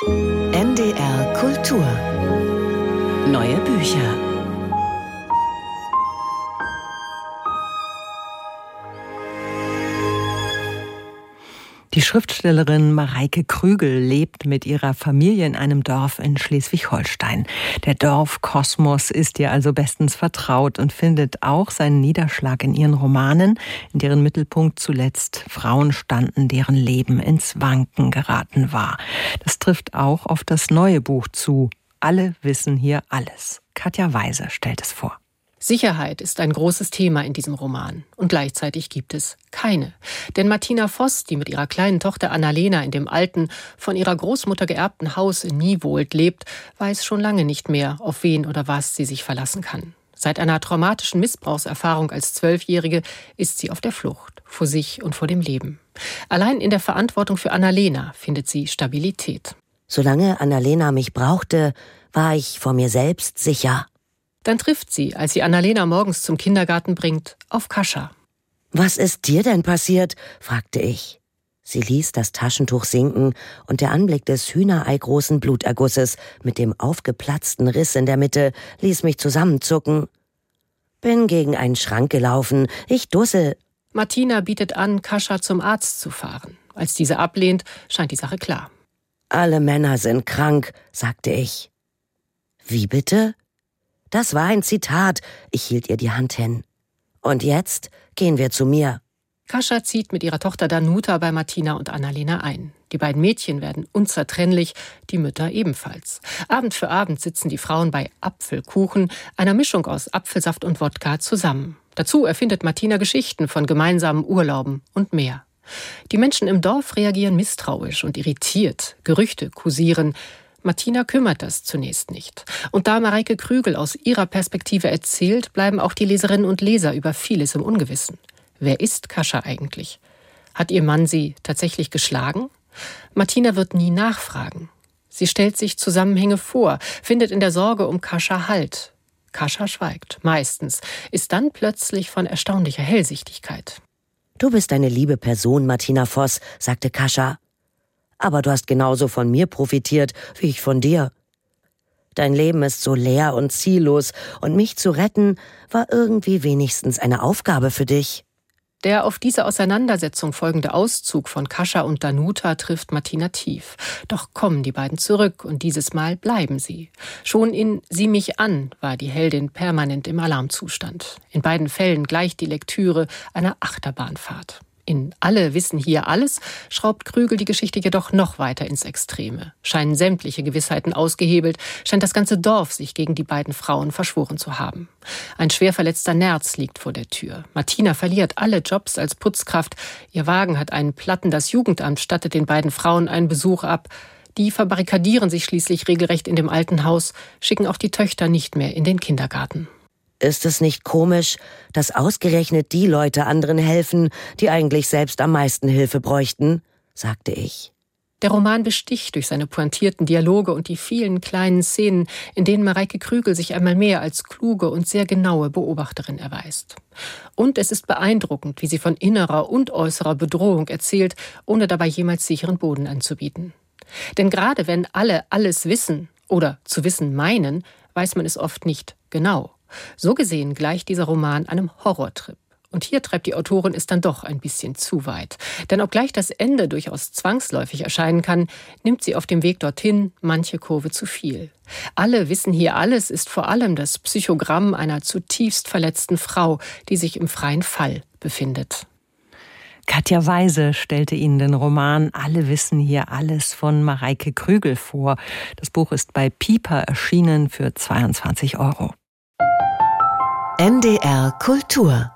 NDR Kultur. Neue Bücher. Die Schriftstellerin Mareike Krügel lebt mit ihrer Familie in einem Dorf in Schleswig-Holstein. Der Dorfkosmos ist ihr also bestens vertraut und findet auch seinen Niederschlag in ihren Romanen, in deren Mittelpunkt zuletzt Frauen standen, deren Leben ins Wanken geraten war. Das trifft auch auf das neue Buch zu. Alle wissen hier alles. Katja Weise stellt es vor. Sicherheit ist ein großes Thema in diesem Roman. Und gleichzeitig gibt es keine. Denn Martina Voss, die mit ihrer kleinen Tochter Annalena in dem alten, von ihrer Großmutter geerbten Haus in Niewold lebt, weiß schon lange nicht mehr, auf wen oder was sie sich verlassen kann. Seit einer traumatischen Missbrauchserfahrung als 12-Jährige ist sie auf der Flucht, vor sich und vor dem Leben. Allein in der Verantwortung für Annalena findet sie Stabilität. Solange Annalena mich brauchte, war ich vor mir selbst sicher. Dann trifft sie, als sie Annalena morgens zum Kindergarten bringt, auf Kascha. »Was ist dir denn passiert?« fragte ich. Sie ließ das Taschentuch sinken und der Anblick des hühnereigroßen Blutergusses mit dem aufgeplatzten Riss in der Mitte ließ mich zusammenzucken. »Bin gegen einen Schrank gelaufen. Ich dussel.« Martina bietet an, Kascha zum Arzt zu fahren. Als diese ablehnt, scheint die Sache klar. »Alle Männer sind krank«, sagte ich. »Wie bitte?« Das war ein Zitat. Ich hielt ihr die Hand hin. »Und jetzt gehen wir zu mir.« Kascha zieht mit ihrer Tochter Danuta bei Martina und Annalena ein. Die beiden Mädchen werden unzertrennlich, die Mütter ebenfalls. Abend für Abend sitzen die Frauen bei Apfelkuchen, einer Mischung aus Apfelsaft und Wodka, zusammen. Dazu erfindet Martina Geschichten von gemeinsamen Urlauben und mehr. Die Menschen im Dorf reagieren misstrauisch und irritiert. Gerüchte kursieren. Martina kümmert das zunächst nicht. Und da Mareike Krügel aus ihrer Perspektive erzählt, bleiben auch die Leserinnen und Leser über vieles im Ungewissen. Wer ist Kascha eigentlich? Hat ihr Mann sie tatsächlich geschlagen? Martina wird nie nachfragen. Sie stellt sich Zusammenhänge vor, findet in der Sorge um Kascha Halt. Kascha schweigt, meistens, ist dann plötzlich von erstaunlicher Hellsichtigkeit. »Du bist eine liebe Person, Martina Voss«, sagte Kascha. »Aber du hast genauso von mir profitiert, wie ich von dir. Dein Leben ist so leer und ziellos, und mich zu retten, war irgendwie wenigstens eine Aufgabe für dich.« Der auf diese Auseinandersetzung folgende Auszug von Kascha und Danuta trifft Martina tief. Doch kommen die beiden zurück, und dieses Mal bleiben sie. Schon in »Sieh mich an« war die Heldin permanent im Alarmzustand. In beiden Fällen gleicht die Lektüre einer Achterbahnfahrt. In »Alle wissen hier alles« schraubt Krügel die Geschichte jedoch noch weiter ins Extreme. Scheinen sämtliche Gewissheiten ausgehebelt, scheint das ganze Dorf sich gegen die beiden Frauen verschworen zu haben. Ein schwer verletzter Nerz liegt vor der Tür. Martina verliert alle Jobs als Putzkraft. Ihr Wagen hat einen Platten, das Jugendamt stattet den beiden Frauen einen Besuch ab. Die verbarrikadieren sich schließlich regelrecht in dem alten Haus, schicken auch die Töchter nicht mehr in den Kindergarten. Ist es nicht komisch, dass ausgerechnet die Leute anderen helfen, die eigentlich selbst am meisten Hilfe bräuchten?« sagte ich. Der Roman besticht durch seine pointierten Dialoge und die vielen kleinen Szenen, in denen Mareike Krügel sich einmal mehr als kluge und sehr genaue Beobachterin erweist. Und es ist beeindruckend, wie sie von innerer und äußerer Bedrohung erzählt, ohne dabei jemals sicheren Boden anzubieten. Denn gerade wenn alle alles wissen oder zu wissen meinen, weiß man es oft nicht genau. So gesehen gleicht dieser Roman einem Horrortrip. Und hier treibt die Autorin es dann doch ein bisschen zu weit. Denn obgleich das Ende durchaus zwangsläufig erscheinen kann, nimmt sie auf dem Weg dorthin manche Kurve zu viel. Alle wissen hier alles ist vor allem das Psychogramm einer zutiefst verletzten Frau, die sich im freien Fall befindet. Katja Weise stellte Ihnen den Roman »Alle wissen hier alles« von Mareike Krügel vor. Das Buch ist bei Piper erschienen für 22 €. NDR Kultur